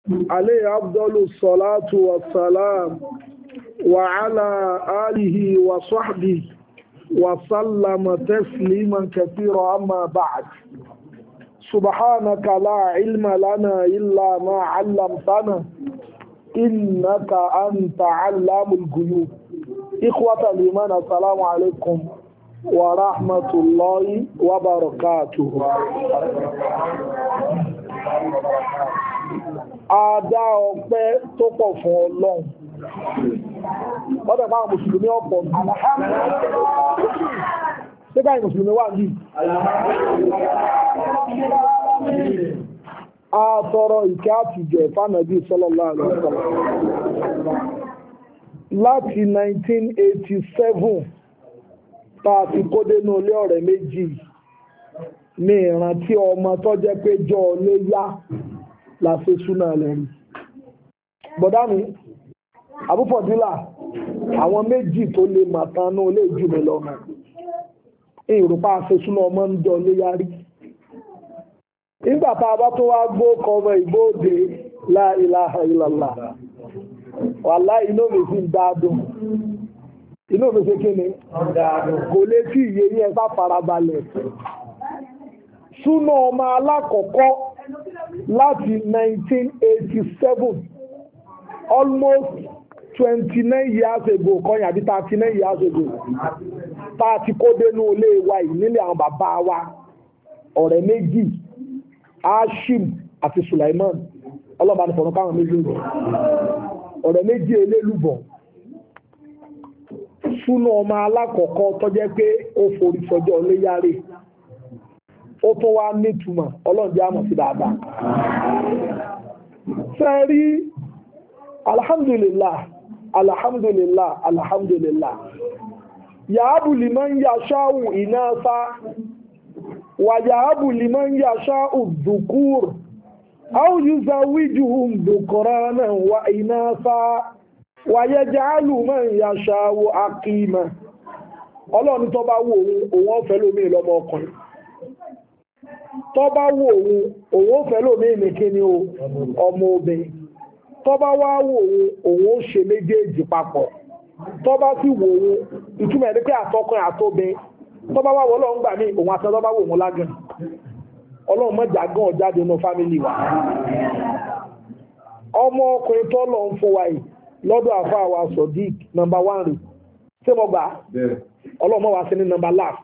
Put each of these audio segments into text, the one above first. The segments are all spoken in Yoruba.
عليه أفضل الصلاة والسلام وعلى آله وصحبه وسلم تسليما كثيرا أما بعد سبحانك لا علم لنا إلا ما علمتنا إنك أنت علام الغيوب إخوة الإيمان السلام عليكم ورحمة الله وبركاته. Adá ọpẹ́ tó pọ̀ fún Ọlọ́run. Ọdọ̀ máa Mùsùlùmí ọ̀pọ̀ ní. Ṣé báyìí Mùsùlùmí wà ní? A tọrọ ìkẹ́ àtìjẹ̀ fánàbí sallallahu alaihi wasallam. Láti 1987 tá a ti kó dénú ilé ọ̀rẹ́ méjì ní ìrántí ọmọ tó jẹ́ pé jọ lé yá la ṣe súná lẹ́rí. Bọ̀dá mi, àbúfọ̀dílà, àwọn méjì tó lè màtánú lè jù mí lọ́nà. Ìrùpá ṣe súná ọmọ ń jọ lé yá rí. Nígbà tá a bá tó wá gbó kọmọ ìgbóòdè la ilaha illallah. Wàláhì inú mi fi ń dáadùn. Inú mi ṣe kí ni? Kò lè tí ìyẹ yẹn bá farabalẹ̀. Súná ọmọ alákọ̀ọ́kọ́ láti 1987, almost 29 years ago, kọ́yìn àbí 39 years ago, tá a ti kó dénú ilé wa yìí nílé àwọn bàbá wa, ọ̀rẹ́ méjì, Hashim àti Sulaiman, ọlọ́ba ní fọ̀nà káwọn méjì rẹ̀, ọ̀rẹ́ méjì elélùbọ̀. Súná ọmọ alákọ̀ọ́kọ́ tó jẹ́ pé ó forí sọjọ́ léyàrá. Ó tún wá nítumọ̀ ọlọ́dẹ àmọ̀ sí dáadáa. Sẹ́rí, alhamdulillah, alhamdulillah, alhamdulillah. Yàábù liman yasha'u inasa, wà yàábù liman yasha'u dhukur, aw yuzawijuhum dhukranan wa inasa, wà yaj'alu man yasha'u aqima. Ọlọ́run tó bá wù òun ọ̀fẹ́ lómi lọ́mọ ọkùnrin. Tó bá wò òun ó fẹ́ lómi ìmìkí ni ọmọ obìnrin. Tó bá wá wò òun ó ṣe méjèèjì papọ̀. Tó bá sì wò ìtumọ̀ ẹni pé àtọkùnrin àtobìn. Tó bá wá wọ́ Ọlọ́run gbà ní òun àti tó bá wò òun lágàn. Ọlọ́run mọ́jà gan jáde nínú fámìlì wa. Ọmọ ọkùnrin tó lọ ń fún wa yìí lọ́dọ̀ àfáà wa Sodiq number 1 rẹ̀. Ṣé mo gbà? Ọlọ́run mọ́ wa sí ní number last.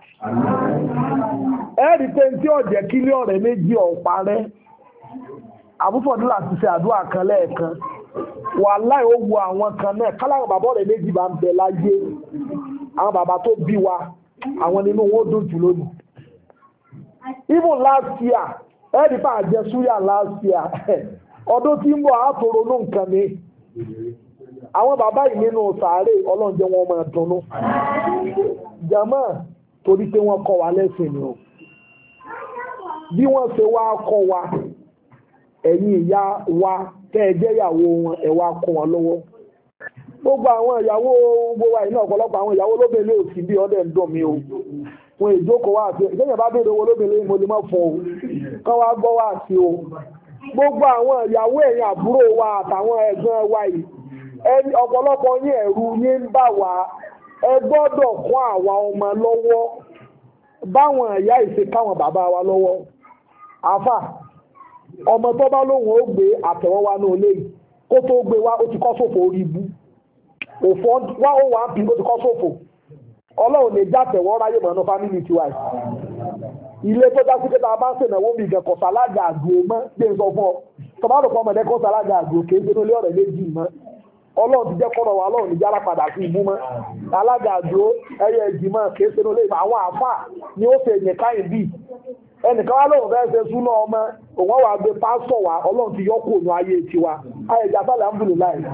Ẹ̀rí pé tí ọ̀jẹ̀ kí lé ọ̀rẹ́ méjì ọ̀pá rẹ̀ àbúfọ̀dúlà ti ṣe àdúrà kan lẹ́ẹ̀kan wàláhì ó wo àwọn kan náà káláwọn bàbá ọ̀rẹ́ méjì bá ń bẹ láyé àwọn bàbá tó bí wa àwọn nínú wọn ó dùn jù lónìí. Even last year ẹ̀rí pa àjẹ súyà last year ọdún tí ń bọ̀ àtòrò ní nǹkan mi àwọn bàbá yìí nínú sàárè Ọlọ́run jẹ́ wọn máa dunnú jàmáà torí pé wọ́n kọ́ wa lẹ́sìn ni o. Bí wọ́n ṣe wá kọ́ wa ẹ̀yin ìyá wa tẹ́ ẹ jẹ́ ìyàwó wọn ẹ wá kọ́ wọn lọ́wọ́. Gbogbo àwọn ìyàwó gbogbo wa iná ọ̀pọ̀lọpọ̀ àwọn ìyàwó lóbìnrin ò sí bí ọdẹ ń dùn mí o. Wọn ìjókòó wá àti ìjọba bá béèrè owó lóbìnrin mo lè má fún o kán wá gbọ́ wá sí o. Gbogbo àwọn ìyàwó ẹ̀yin àbúrò wa àtàwọn ẹ̀gbọ́n wa yìí ọ̀pọ̀lọpọ̀ yín ẹ̀rù yín ń bà wá. Ẹ gbọ́dọ̀ kọ́ àwa ọmọ lọ́wọ́ báwọn ìyá ìṣe káwọn bàbá wa lọ́wọ́. Àfà ọmọ tó bá lóhun ó gbé àtẹ̀wọ́ wa ní olè yìí kó tó gbé wá ó ti kọ́ sófò orí ibú òfò wá ó wà bí ó ti kọ́ sófò. Ọlọ́run lè já tẹ̀wọ́ ráyè mọ̀nà fámìlì tiwa yìí. Ilé tó já sí pé tá a bá ń ṣènáwó bí ìgẹ̀kọ̀ sálága àgbò mọ́ gbé sọ fún ọ tó bá rò pọ̀ ọmọdé kọ́ sálága àgbò kì í ṣe nílé ọ̀rẹ́ méjì mọ́. Ọlọ́run ti jẹ́ kọ́rọ̀ wa Ọlọ́run ní jára padà sí ibú mọ́. Alága àdúró ẹyẹ ìjìmọ̀ kìí ṣe lólè àwọn àfáà ni ó ṣe yẹn káyìn bí. Ẹnìkan wá lóun fẹ́ ṣe súná ọmọ òun wà gbé pásọ̀ wa Ọlọ́run ti yọ kó òun ayé tiwa. Ayẹyẹ àbálẹ̀ ń bùnú láì.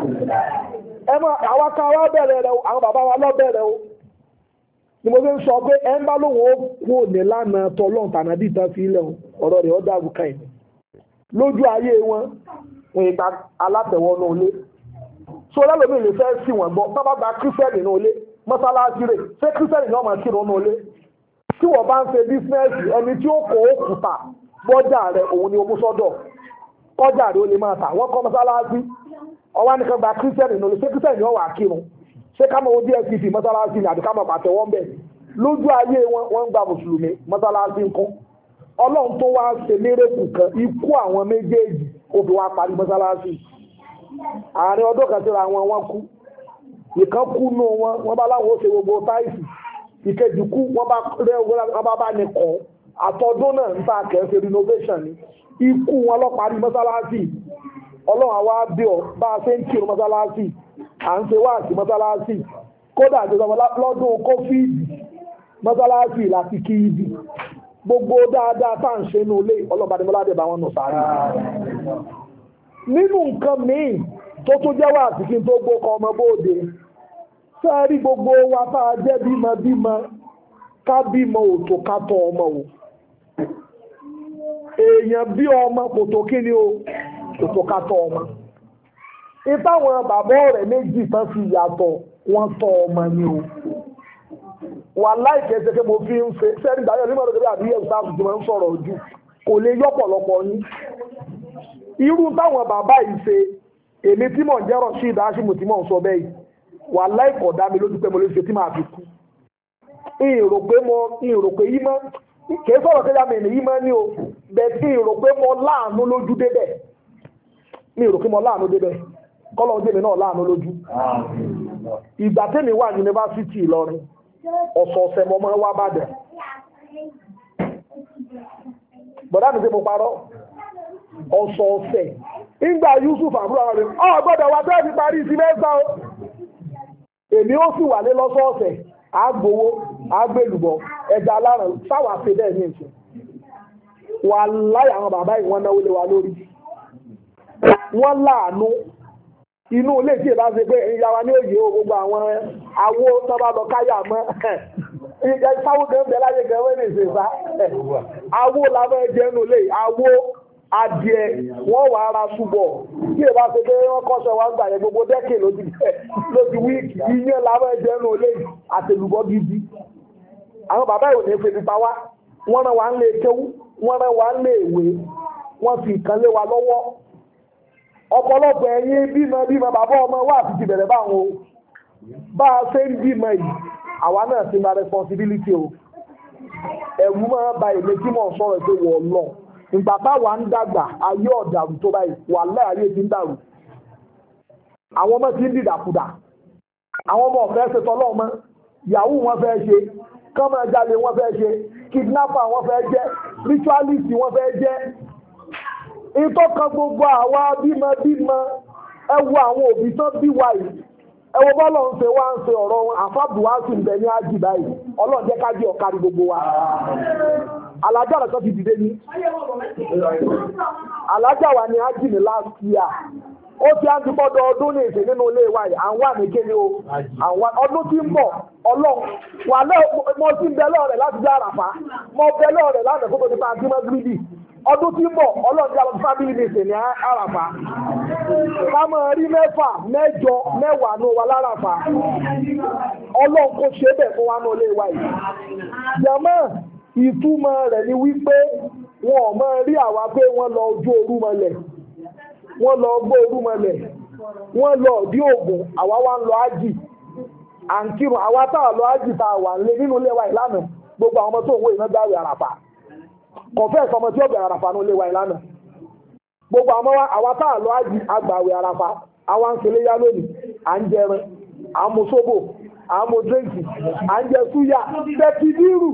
Ẹ mọ àwa kan wá bẹ̀rẹ̀ rẹ o àwọn bàbá wa lọ bẹ̀rẹ̀ o. Ni mo fi ń sọ pé ẹ ń bá lóun ó kú òní lánàá tọ́lọ́run tànàbí ìtàn sí ilẹ̀ ọ̀rọ̀ rẹ̀ ó dàrú káyìn. Lójú ayé wọn ìgbà alátẹ̀wọ́ náà lé. So lẹ́lòmí lè fẹ́ sí wọn gbọ́ tọ́bá gba kírísẹ́nì ní olé mọ́sálásí rẹ̀ ṣé kírísẹ́nì náà máa kírun ní olé tí wọ́n bá ń ṣe bísínẹ́sì ẹni tí ó kó òkúta bọ́jà rẹ̀ òun ni ó mú sọ́dọ̀ kọjá rẹ̀ ó lè máa tà wọ́n kọ́ mọ́sálásí ọwọ́ nìkan gba kírísítẹ́nì ní olùsẹ́ kírísítẹ́nì yóò wà kírun ṣé ká mọ̀ ó DSTV mọ́sálásí ni àbí ká mọ̀ pàtẹ́ wọ́n bẹ̀ lójú ayé wọn ń gba mùsùlùmí mọ́sálásí ń kún ọlọ́run tó wá ṣe mérèkù kan ikú àwọn méjèèjì ó fi wá parí mọ́sálásí àárín ọdún kan síra wọn kú ìkan kú nù wọn bá láwọn ó ṣe gbogbo táìsì ìkejì kú wọn bá ní kọ́ àtọ́dún náà ń ta kẹ́ẹ̀ṣe renovation ni ikú wọn lọ parí mọ́sálásí ọlọ́run àwa bí ọ bá a ṣe ń kírun mọ́sálásí à ń ṣe wáàsí mọ́sálásí kódà àti lọ́dún kófíìdì mọ́sálásí láti kí ibi gbogbo dáadáa tá à ń ṣe ní ilé ọlọ́bàdìmọ́ládé bá wọn nù sáré nínú nǹkan míì tó tún jẹ́ wáàsí kí n tó gbókọ ọmọ bóde sẹ́ẹ̀rí gbogbo wa tá a jẹ́ bímọ ká bímọ òtò ká tọ́ ọmọ o èèyàn bí ọmọ kò tó kí ni o kò tó ká tọ́ ọmọ ìtàwọn bàbá rẹ̀ méjì tán fi yàtọ̀ wọ́n tọ́ ọmọ ni o wà láìkẹ́ ṣe pé mo fi ń ṣe sẹ́ẹ̀rí ìdájọ́ nígbà tó kébé àbí ẹ̀sùn sáà tuntun máa ń sọ̀rọ̀ ojú kò lè yọ́pọ̀lọpọ̀ yín irú táwọn bàbá yìí ṣe èmi tí mò ń jẹ́rọ̀ sí ìdásímù tí mò ń sọ bẹ́ẹ̀ wà láìkọ̀ dá mi lójú pé mo lè ṣe tí màá fi kú ìrò pé yí mọ́ kìí sọ̀rọ̀ kẹ́yà mi ní yí mọ́ ní o bẹ́ẹ̀ tí ìrò pé mo láàánú lójú débẹ̀ mi ìrò pé mo láàánú débẹ̀ kọ́lọ̀ jẹ́mi náà láàánú lójú ìgbà tẹ́mi wà yunifásitì Ìlọrin ọ̀sọ̀ọ̀sẹ̀ mo máa wá bàdàn bọ̀dá mi ṣe mo parọ́ ọ̀sọ̀ọ̀sẹ̀ ìgbà Yusuf àbúrò àwọn rẹ̀ gbọ́dọ̀ wá tẹ́ẹ̀ fi parí ìsinmẹ́sà o èmi ó sì wà lé lọ́sọ̀ọ̀sẹ̀ àgbowó àgbélùbọ̀ ẹja aláràn sáwà ṣe bẹ́ẹ̀ ní ìṣẹ́ wà láyé àwọn bàbá yìí wọ́n náwó lé wa lórí wọ́n láàánú inú ilé tí ìbá ṣe pé ìyàwó ní òye gbogbo àwọn awó tọ́ba lọ káyà mọ́ sáwó gẹ́gẹ́ láyé gẹ́gẹ́ ní ìṣèṣá awó làwọn ẹ̀jẹ̀ nù lé awó adìẹ wọ́n wà ara ṣùgbọ́ tí ìbá ṣe pé wọ́n kọ́ṣọ́ wá gbà yẹn gbogbo dẹ́kì ló ti wíìkì ìyẹn làwọn ẹ̀jẹ̀ nù lé àtẹlùbọ́ gidi àwọn bàbá ìwò ní efe nípa wá wọ́n rán wa ń lé kéwú wọ́n rán wa ń lé ìwé wọ́n fi nǹkan lé wa lọ́wọ́ ọ̀pọ̀lọpọ̀ ẹ̀yin bímọ bàbá ọmọ wa àti ti bẹ̀rẹ̀ báwọn o bá a ṣe ń bímọ yìí àwa náà ti máa responsibility o ẹ̀rù máa ba èmi tí mò ń sọ̀rọ̀ pé wọ́n lọ ìgbà táwa ń dàgbà ayé ọ̀dàrú tó báyìí wà láì ayé ti ń dàrú àwọn ọmọ ti ń dìdàkudà àwọn ọmọ ọ̀fẹ́ ṣe tọ́lọ́ ọmọ yahoo wọn fẹ́ ṣe kọ́mọ jalè wọn fẹ́ ṣe kidnapper wọn fẹ́ jẹ́ ritualist wọn fẹ́ jẹ́ ìtọ́kan gbogbo àwa bímọ ẹ wo àwọn òbí tán bí wa yìí ẹ wo bọ́lọ̀ ń ṣe wá ń ṣe ọ̀rọ̀ wọn àfáàbù wá sí ìbẹ̀ ní ájì báyìí ọlọ́run jẹ́ ká jẹ́ ọ̀kárí gbogbo wa alájà rẹ̀ kan ti dìde ní alájà wa ní ájì ní last year ó ti á ti gbọ́dọ̀ ọdún ní ìsìn nínú ilé wa yìí àwọn àmì kéde o àwọn ọdún tí ń bọ̀ ọlọ́run wà lẹ́ mo ti ń bẹ lọ́ọ̀rẹ̀ láti jẹ́ àràfá mo bẹ lọ́ọ̀rẹ̀ láti kó tó ti pa àdúmọ́ gírídì ọdún tí ń bọ̀ ọlọ́run jẹ́ àwọn fábílì ní ìsìn ní àràfá ká máa rí mẹ́fà mẹ́jọ mẹ́wàá ní wa láràfá ọlọ́run kò ṣe bẹ̀ fún wa ní ilé wa yìí jẹ́mọ́ ìtumọ̀ rẹ̀ ni wípé wọn ò máa rí àwa pé wọ́n lọ ojú orú mọ́lẹ̀ wọ́n lọ gbọ́ orú mọ́lẹ̀ wọ́n lọ ọ̀dí ògùn àwa wá ń lọ ájì à ń kírun àwa táà lọ ájì tá a wà ń lé nínú ilé wa ìlànà gbogbo àwọn ọmọ tó ń wé iná gbáwé àràfà kọ̀fẹ́ẹ̀sì ọmọ tí ó bẹ̀rẹ̀ àràfà ní ilé wa ìlànà gbogbo àwa táà lọ ájì agbàwé àràfà àwa ń ṣẹlẹ̀ yá lónìí à ń jẹrin à ń mu sóbò à ń mu dírẹ́ǹkì à ń jẹ súyà tẹkidírù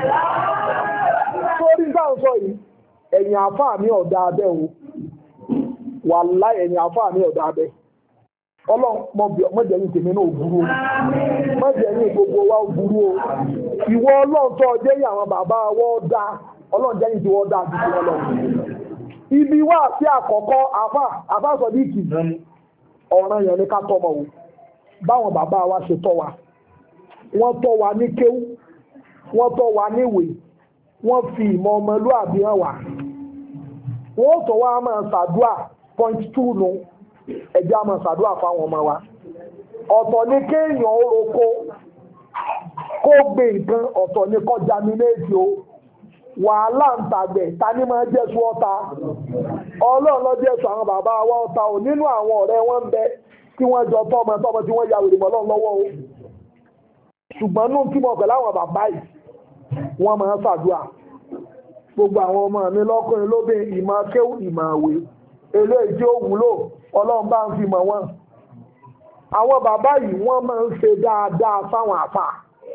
sórí sáà sọ yìí ẹ̀yìn àfáà mi ọ̀dà abẹ́ o wàláhì ẹ̀yìn àfáà mi ọ̀dà abẹ́ ọlọ́run mọ́jẹ̀yìn tèmi náà burú o mọ́jẹ̀yìn gbogbo wa burú o ìwọ ọlọ́run tó jẹ́yìn àwọn bàbá wọ́n dá ọlọ́run jẹ́yìn tí wọ́n dá àti tí wọ́n lọ ibi wá sí àkọ́kọ́ àfáà sọ̀díkì ọ̀ràn yẹn ní ká tọ́mọ o báwọn bàbá wa ṣe tọ́ wa wọ́n tọ́ wa ní kéwú wọ́n tọ́ wa níwèé wọ́n fi ìmọ̀ ọmọlúàbí hàn wá wọ́n tọ́ wa máa ṣàdúà point 2 nù ẹ̀jẹ̀ máa ṣàdúà fáwọn ọmọ wa ọ̀tọ̀ ní kéèyàn oroko kó gbé nǹkan ọ̀tọ̀ ní kó germinate o wàhálà ń tàgbẹ̀ ta ní máa jẹ́sù ọ̀tá ọlọ́run ló jẹ́sù àwọn bàbá wa ọ̀tá ò nínú àwọn ọ̀rẹ́ wọn ń bẹ tí wọ́n jọ tọ́mọ tí wọ́n ya wèrè mọ́ lọ́wọ́ o ṣùgbọ́n nù tí mo pẹ̀lú àwọn bàbá yìí wọ́n máa ń ṣàdúrà gbogbo àwọn ọmọ mi lọ́kùnrin lóbìn ìmọ̀ kéwù ìmọ̀ àwé eléyìí tí ó wúlò ọlọ́run bá ń fi mọ̀ wọ́n àwọn bàbá yìí wọ́n máa ń ṣe dáadáa fáwọn àfà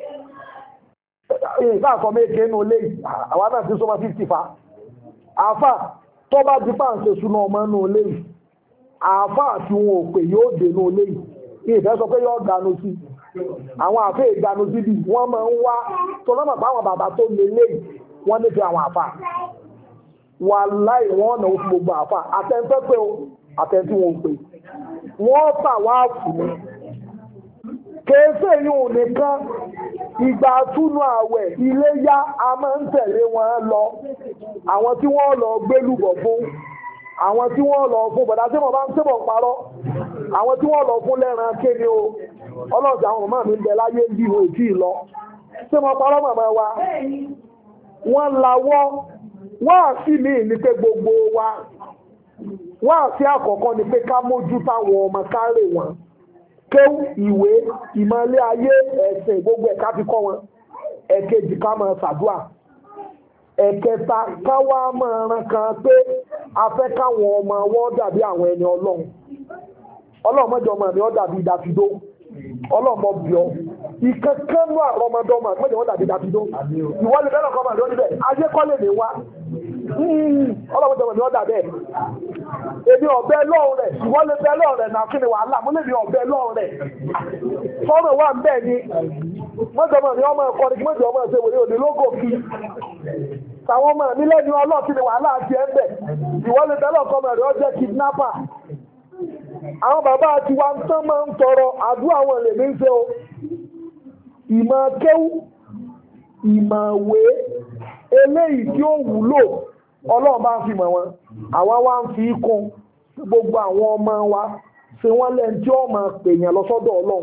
ìgbà kan méje nù lé àwọn náà ti sọmọ 50 fa àfà tó bá di pàǹsẹ̀ súná ọmọ nù lé àfà tí wọn ò pè yóò dé nù lé ìfẹ́ sọ pé yóò dànù sí àwọn àfẹ́ ìdànù síbi wọ́n máa ń wá tó lọ́mọ̀ pé àwọn bàbá tó lè lé wọ́n nífẹ̀ẹ́ àwọn àfà wàláì wọ́n náà fún gbogbo àfà àtẹ̀ntẹ́ pé o àtẹ̀ntí wọn ò pè wọ́n tà wá fún mi kèéfè yóò nìkan ìgbà túnú àwẹ̀ iléyá a máa ń tẹ̀lé wọn lọ àwọn tí wọ́n lọ gbélùbọ̀ fún àwọn tí wọ́n lọ fún bọ̀dá tí wọ́n bá ń tẹ́bọ̀ parọ́ àwọn tí wọ́n lọ fún lẹ́ran kéde o ọlọ́jà àwọn màmá mi ń bẹ láyé ń bí wọn ò tí ì lọ tí wọ́n parọ́ màmá wa wọ́n lawọ́ wọ́n àti mi ní pé gbogbo wa wọ́n àti àkọ́kọ́ ni pé ká mójú táwọn ọmọ kárè wọn kéwú ìwé ìmọ̀lẹ́ ayé ẹ̀sìn gbogbo ẹ̀ka fi kọ́ wọn ẹ̀kejì ká máa ṣàdúà ẹ̀kẹta káwá máa ran kan pé a fẹ́ káwọn ọmọ wọn dàbí àwọn ẹni ọlọ́run ọlọ́run mọ́jọ ọmọ mi ó dàbí Dáfídó ọlọ́mọ bíọ́ ìkankanú àrọmọdọ́mọ mọ́jọ wọn dàbí Dáfídó ìwọ́lé bẹ́ẹ̀ lọ́kọ́ màdé níbẹ̀ ajé kọ́lé ní wá ọlọ́mọdé ọmọ mi ó dàbẹ́ èmi ọ̀bẹ lọ́rùn rẹ̀ ìwọ́lé bẹ́ẹ̀ lọ́rùn rẹ̀ náà kí ni wàhálà mo lè ní ọ̀bẹ lọ́rùn rẹ̀ sọ́rọ̀ wà ń bẹ́ẹ̀ ni mọ́jọ ọmọ mi ọmọ ẹ̀kọ́ ni kí mọ́jọ ọmọ ẹ̀ṣẹ̀ wòlé òní lógò kí tàwọn ọmọ mi lẹ́nu ọlọ́ọ̀kí ni wàhálà àti ẹ̀ńbẹ̀ ìwọ́lé bẹ́ẹ̀ lọ́kọ́ mọ̀ rẹ̀ ó jẹ́ kidnapper àwọn bàbá àti wa ń tán máa ń tọrọ àdúrà àwọn èlèmí ń ṣe o ìmọ̀ kéwú ìmọ̀ ìwé eléyìí tí ó wúlò ọlọ́run bá ń fi mọ̀ wọn àwa wá ń fi kún gbogbo àwọn ọmọ wa ṣe wọ́n lẹ́ni tí ó máa pèèyàn lọ sọ́dọ̀ ọlọ́run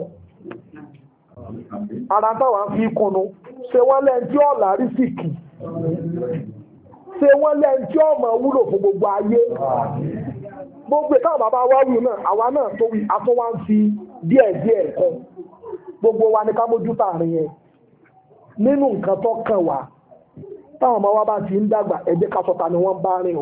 ara táwa ń fi kúnnu ṣe wọ́n lẹ́ni tí ó lárí sìkì ṣe wọ́n lẹ́ni tí ó máa wúlò fún gbogbo ayé gbogbo ìtàwọn bàbá wa wù náà àwa náà tó wí àtúnwá ń fi díẹ̀ kan gbogbo wa ní ká mójú tààrin yẹn nínú nǹkan tó kàn wá táwọn ọmọ wa bá ti ń dàgbà ẹ jẹ́ ká sọ ta ni wọ́n bá rìn o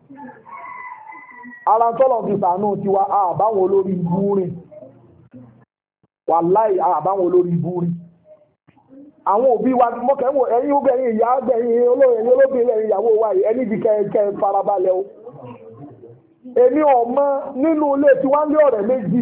ara tọ́lọ̀ fi sàánú tiwa àbáwọn olórí ibú rìn wàláì àbáwọn olórí ibú rìn àwọn òbí wa mọ́kẹ́wò ẹ̀yin obìnrin ìyá gbẹ̀yìn olóbìnrin ìyàwó wa ẹni bí kẹ́ farabalẹ̀ o èmi ọmọ nínú ilé tí wá ń lé ọ̀rẹ́ méjì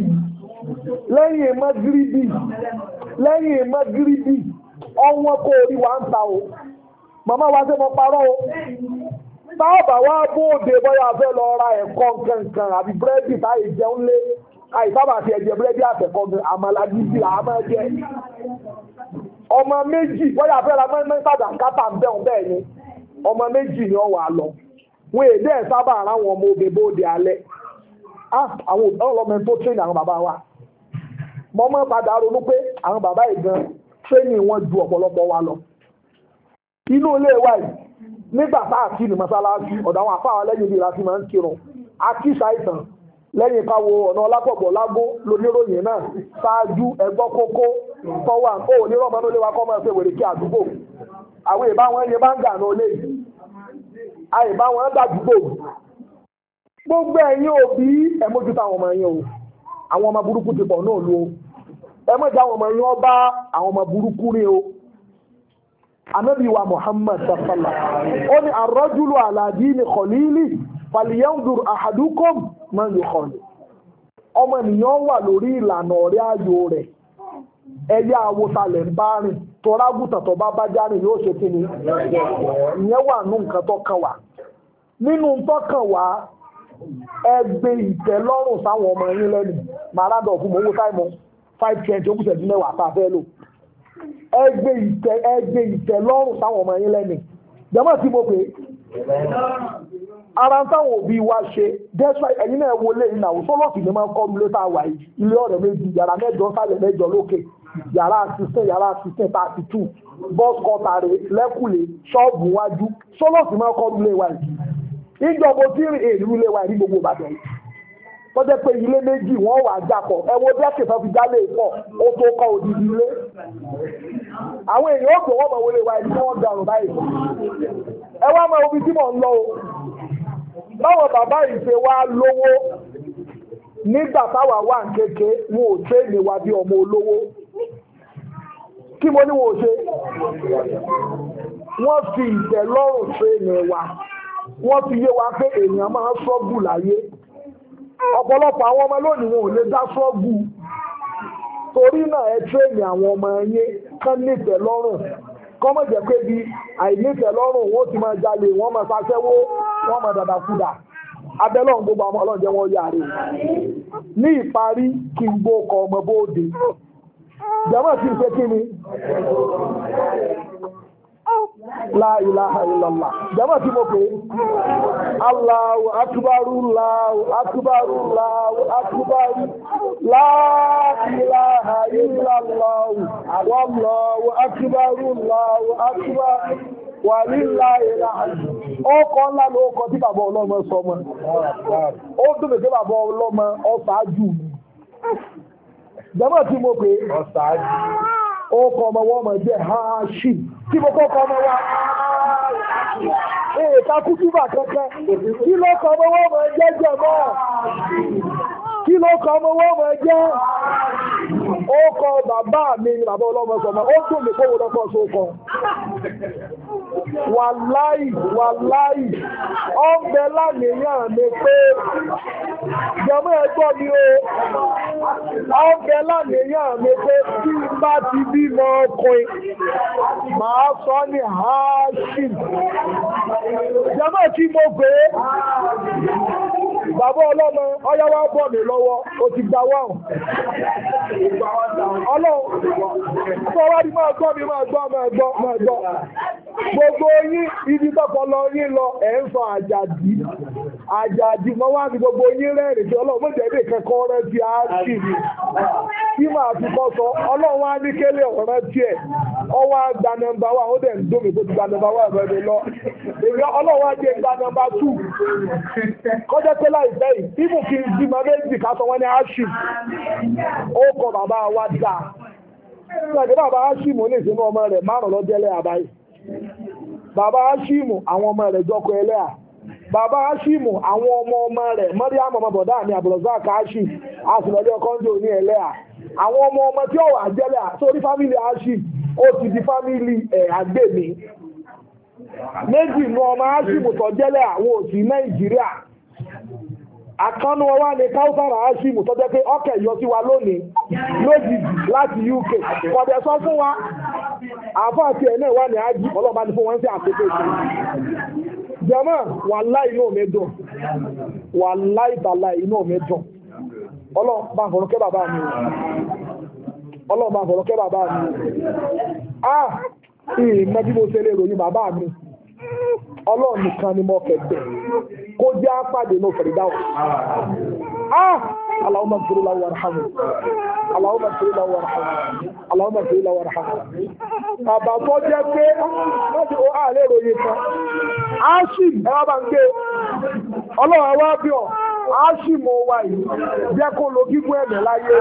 lẹ́yìn mọ́gíríbì ọwọ́n kó orí wa ń ta o màmá wa ṣe mọ́ parọ́ o táàbà wá bóòdè bọ́yá fẹ́ lọ ra ẹ̀kọ́ nǹkan àbí búrẹ́dì táyé jẹun lé àìsábà ti ẹ̀jẹ̀ búrẹ́dì àtẹ̀kọ́ àmàlà gidi àmọ́ jẹ ọmọ méjì bọ́yá fẹ́ ra mẹ́tàdà kátà ń bẹ̀rùn bẹ́ẹ̀ ni ọmọ méjì ni ọ wà lọ wọ́n èdè ẹ̀ sábà ráwọn ọmọ obè bóde alẹ́ àwọn ọlọ́mọ tó tírìn àwọn bàbá wa mọ́ mọ́ padà ronú pé àwọn bàbá ìgan tírìn wọn ju ọ̀pọ̀lọpọ̀ wa lọ inú ilé wa yìí nígbà tá àti ní mọ́sálásí ọ̀dọ̀ àwọn àfáà lẹ́yìn ibi láti máa ń kírun àti ṣàìsàn lẹ́yìn káwo ọ̀nà ọlápọ̀pọ̀ lágbó lóníròyìn náà ṣáájú ẹgbọ́ kókó tọ́wà ó nírọ̀mọ́ ló lé wa kọ́ mọ́ ẹ̀fẹ́ wèrè kí àdúgbò àwọn ìbáwọn ẹyẹ bá ń gà náà lé àìbá wọn dàdúgbò gbogbo ẹ̀yin òbí ẹ mójútó àwọn ọmọ yín o àwọn ọmọ burúkú ti pọ̀ náà lò ó ẹ mọ́jà àwọn ọmọ yín ọba àwọn ọmọ burúkú rí o Ànábì wa Muhammad sallá ó ní ar-rajulu ala dini khalili falyanzur ahadukum man yukhali ọmọ ènìyàn wà lórí ìlànà ọ̀rẹ́ ayò rẹ̀ ẹ̀yà àwòsàlẹ̀ ń bá rìn tọ́rágùtà tó bá já rìn yóò ṣe kí ni ìyẹn wà nú nǹkan tó kàn wá nínú tó kàn wá ẹgbẹ́ ìtẹ́lọ́rùn sáwọn ọmọ yín lẹ́nu màrádọ̀ fún mọ́wó táìmọ́ 520 ó kùsẹ̀ dín mẹ́wàá tá a fẹ́ lò ẹgbẹ́ ìtẹ́lọ́rùn sáwọn ọmọ yín lẹ́nu jẹ́mọ́ tí mo pè ara táwọn òbí wa ṣe dẹ́sẹ̀ ẹ̀yin náà wọlé ìnáwó sọ́lọ́ọ̀tì ni máa ń kọ́ mi lé tá a wà yìí ilé ọ̀rẹ́ méjì yàrá mẹ́jọ sálẹ̀ mẹ́jọ lókè yàrá 16 32 bọ́s kọta rẹ̀ lẹ́kùlé ṣọ́ọ̀bù wájú sólọ́sì máa kọ́ ilé wa yìí ìjọba tí èrú ilé wa ní gbogbo Ìbàdàn yìí tó jẹ́ pé ilé méjì wọ́n wà jápọ̀ ẹwọ́ dẹ́kì tó fi dálé pọ̀ ó tó kọ́ òdìdí ilé àwọn èèyàn ó pè wọ́n mọ̀ wọlé wa yìí tí wọ́n darùn báyìí ẹ wá mọ omi tí mò ń lọ o báwọn bàbá yìí ṣe wá lówó nígbà táwa wà ń kéke wọn ò tẹ́lẹ̀ wa bí ọmọ olówó kí mo ní wọn ò ṣe wọ́n fi ìtẹ́lọ́rùn tẹ́lẹ̀ wa wọ́n fi yé wa pé èèyàn máa ń ṣọ́gù láyé ọ̀pọ̀lọpọ̀ àwọn ọmọ lónìí wọn ò lè dá ṣọ́gù torí náà ẹ tẹ́lẹ̀ àwọn ọmọ yẹn kán ní ìtẹ́lọ́rùn kọ́mọ̀ jẹ́ pé bí àìnítẹ̀lọ́rùn wọ́n ti máa jalè wọ́n máa ṣaṣẹ́wó wọ́n máa dàdàkúdà abẹ́lọ́run gbogbo àwọn ọlọ́jẹ́ wọn yàrá ní ìparí kí n gbó ọkọ̀ ọmọ bóde jẹ́mọ̀ sí ìfẹ́ kí ni La ilaha illallah jẹ́mọ̀ tí mo pè Allahu akbar Allahu akbar Allahu akbar La ilaha illallah wallahu akbar Allahu akbar wà nílá ìlà ọkọ̀ ńlá ló kọ tí bàbá ọlọ́mọ sọmọ ó dúnmẹ̀ tí bàbá ọlọ́mọ ọ̀sáájú jẹ́mọ̀ tí mo pè ọ̀sáájú ọkọ̀ ọmọ wọ́n mọ̀ jẹ́ Hashim tí mo kọ́kọ́ ọmọ wa èèkà kúkúbà kankan kí ló kọ ọmọ wọ́n mọ̀ jẹ́ jẹ̀mọ́ kí ló kọ ọmọ wọ́n mọ̀ jẹ́ ọkọ̀ bàbá mi ni bàbá ọlọ́mọ sọmọ ó dùn mí kówó lọ́pọ̀ sókọ̀ wàláì ọ̀bẹ lánìyàn mi pé jẹmọ́ ẹgbọ́ mi o ọ̀bẹ lánìyàn mi pé tí bá ti bímọ ọkùnrin màá sọ ní Hashim jẹmọ́ tí mo pé bàbá ọlọ́mọ ọyáwá bọ̀ mí lọ́wọ́ ó ti gbà wá ọlọ́run tó wá ní máa gbọ́ mi máa gbọ́ gbogbo yín ibi tọ́pọ̀ lọ yín lọ ẹ̀ ń sọ àjàdì mọ́ wá ní gbogbo yín rẹ̀rìn tí ọlọ́run mọ́jẹ̀ èdè kẹ́kọ́ rẹ̀ ti áṣì ní kí máa fi kọ́ sọ ọlọ́run wá ní kélé ọ̀rẹ́ tí ẹ̀ ọwọ́ gba nọ́mbà wà ó dẹ̀ ń dómi tó ti gba nọ́mbà wà rẹ̀ lọ èmi ọlọ́run wá jẹ́ gba nọ́mbà 2 kọjá pé láìpẹ́ yìí ibù kí n bímọ méjì ká sọ wọ́n ní áṣì ó kọ bàbá wa dáa ṣàgbé bàbá áṣìmù ní ìsinú ọmọ rẹ̀ márùn lọ́jẹ́lẹ́ àbáyé bàbá áṣìmù àwọn ọmọ rẹ̀ jọkọ ẹlẹ́à bàbá áṣìmù àwọn ọmọ rẹ̀ mọ́ríàmù ọmọ bọ̀dá mi àbùrọ̀záàkà áṣìm àṣìlọ́lẹ́ ọkọ́njọ́ ní ẹlẹ́à àwọn ọmọ tí ó wà jẹ́lẹ́ sórí fámílì áṣìm ó ti di fámílì àgbèmí méjì nú ọmọ áṣìmù tó jẹ́lẹ́ àwọn òsì Nàìjíríà àkánú ọwá ní káúsára áṣìmù tó jẹ́ pé ọkẹ̀ yọ sí wa lónìí lójijì láti UK kọ̀dẹ̀ sọ fún wa àfáà tí ẹ̀ náà wà ní ájì ọlọ́ọ̀bá ní fún wọn sí àkókò ìsìn jẹ́mọ́ wàláhì inú mi dùn wàláhì tàláhì inú mi dùn ọlọ́ọ̀bá fọ̀rọ̀kẹ́ bàbá mi ìmọ̀ bí mo ṣe lè ròyìn bàbá mi ọlọ́run nìkan ni mo kẹ̀gbẹ̀ kó jẹ́ àpàdé ní òfèrè dáwọ̀ Allahumma ighfir lahu warhamhu Allahumma ighfir lahu warhamhu Allahumma ighfir lahu warhamhu bàbá tó jẹ́ pé láti ó ààrẹ ìròyìn kan áṣìm ẹwà bá ń gbé ọlọ́run wá bí ọ áṣìm wa yìí jẹ́ kó lo gígùn ẹ̀mẹ̀ láyé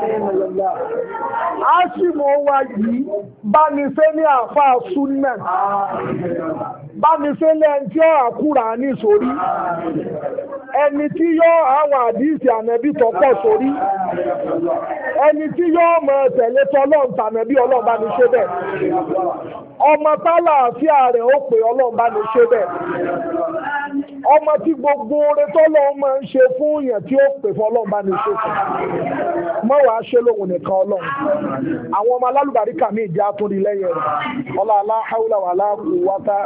áṣìm wa yìí bá ní fẹ́ ní àfáà súnnà bá ní fẹ́ lẹ́n tí ó àkúrà ní sórí ẹni tí yóò àwọn àdíìsì ànẹ́bí tọ́pọ̀ sórí ẹni tí yóò mọ̀ tẹ̀lé tọ́lọ́n tànẹ́bí ọlọ́ọ̀bá ní ṣe bẹ́ẹ̀ ọmọ tálàáfíà rẹ̀ ó pè ọlọ́ọ̀bá ní ṣe bẹ́ẹ̀ ọmọ tí gbogbo oore tọ́lọ́ọ̀ máa ń ṣe fún yẹn tí ó pè fún ọlọ́ọ̀bá ní ṣe fún mọ́ wàá ṣe lóhun nìkan ọlọ́run àwọn ọmọ alálùbáríkà ní ìjà tó rí lẹ́yìn rẹ̀ ọlá aláhàúlà wà láàkú wáta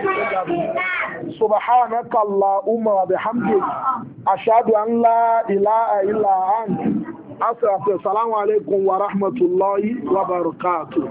subhanaka allahumma wa bihamdik ashhadu an la ilaha illa anta astaghfiruka. Assalamu alaikum wa rahmatullahi wa barakatuh.